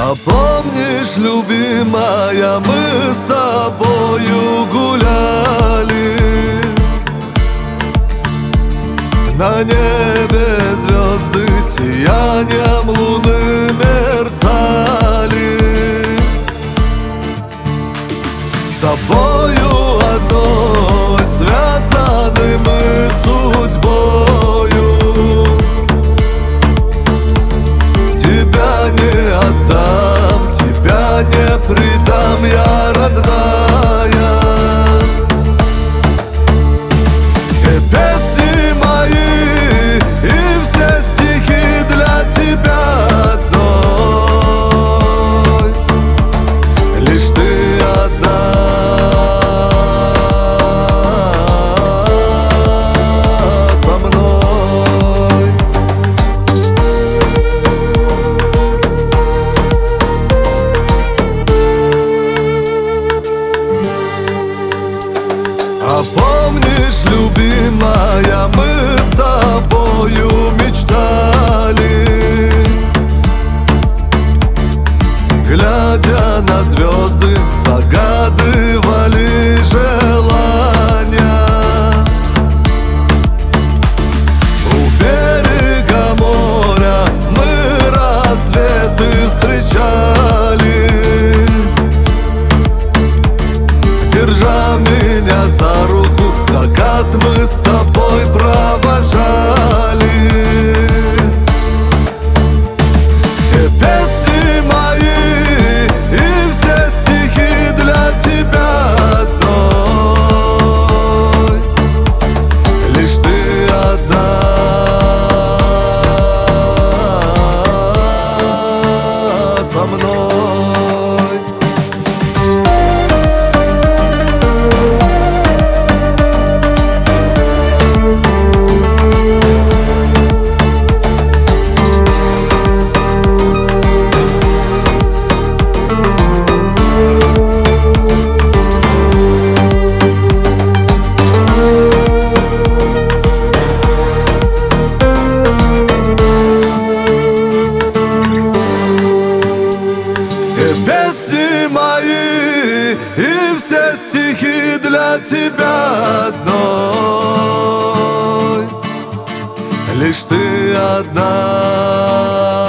А помнишь, любимая, мы с тобою гуляли, на небе звезды сиянием луны мерцали. С тобою одной связаны мы судьбою. Тебя не отдам, тебя не предам, я родная. Все песни мои и все стихи для тебя одной. Лишь ты одна со мной. А помнишь, любимая, мы с тобою мечтали, глядя на звезды, загадывали желания. У берега моря мы рассветы встречали, держа меня за руку, закат мы с тобой провожали. Все песни мои и все стихи для тебя одной. Лишь ты одна со мной. Все песни мои и все стихи для тебя одной. Лишь ты одна.